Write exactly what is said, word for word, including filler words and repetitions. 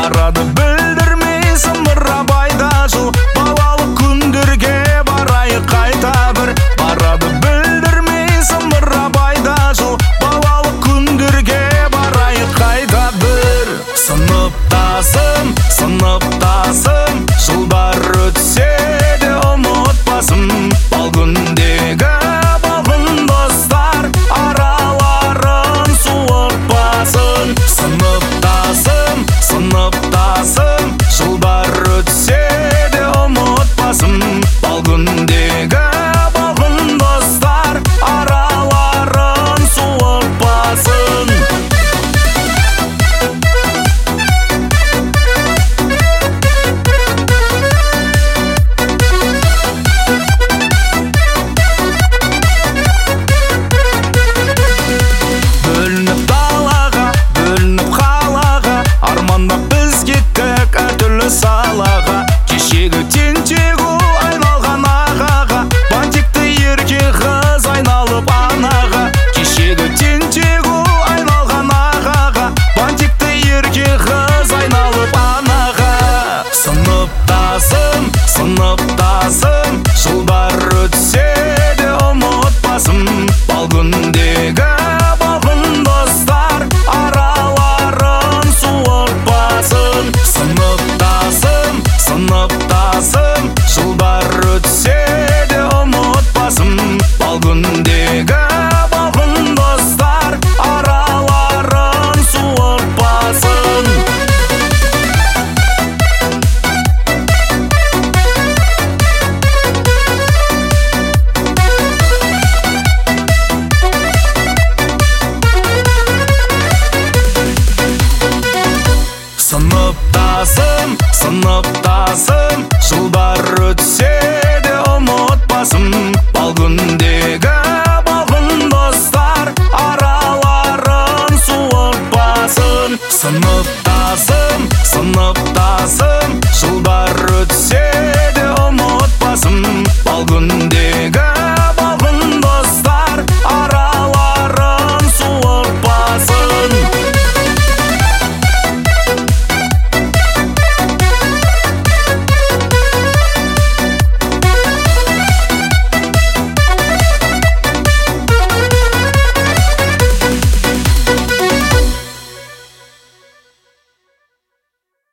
барады білдірмейсің бір абайда жыл. Балалық күндерге барайық қайта бір, барады білдірмейсің бір абайда жыл. Балалық күндерге барайық қайта бір. Сыныптасым, сыныптасым, жылдар өтсе де ұмытпасым. Бал күндегі балғын достар араларын суытпасын. Сыныптасым, сыныптасым, жылдар өтсе де ұмытпасым. Бал күндегі балғын достар араларын суытпасын. Бөлініп далаға, бөлініп қалаға, армандап біз кеттік әртүрлі салаға. Кешегі тентегі айналған ағаға, бантикті ерке қыз айналып анаға. Кешегі тентегі айналған ағаға, бантикті ерке қыз айналып анаға. Сыныптасым, сыныптасым, жылдар өтсе де ұмытпасым. Бал күндегі балғын достар араларын суытпасын. Сыныптасым, сыныптасым, жылдар өтсе де ұмытпасым. Бал күндегі балғын достар араларын суытпасын. Сыныптасым, сыныптасым, жылдар өтсе де ұмытпасым. Бал күндегі балғын достар араларын суытпасын. Сынып